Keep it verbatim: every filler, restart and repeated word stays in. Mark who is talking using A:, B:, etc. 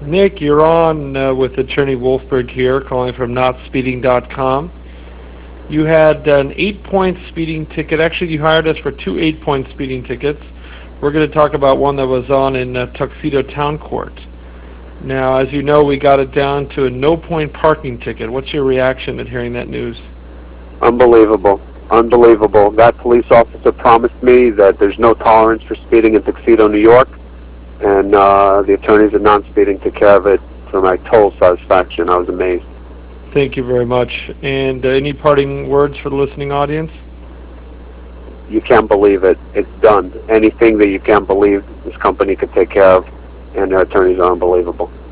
A: Nick, you're on uh, with Attorney Wolfberg here, calling from not speeding dot com. You had an eight-point speeding ticket. Actually, you hired us for two eight-point speeding tickets. We're going to talk about one that was on in uh, Tuxedo Town Court. Now, as you know, we got it down to a no-point parking ticket. What's your reaction at hearing that news?
B: Unbelievable. Unbelievable. That police officer promised me that there's no tolerance for speeding in Tuxedo, New York, and uh, the attorneys at non-speeding took care of it to my total satisfaction. I was amazed.
A: Thank you very much. And uh, any parting words for the listening audience?
B: You can't believe it. It's done. Anything that you can't believe, this company could take care of, and their attorneys are unbelievable.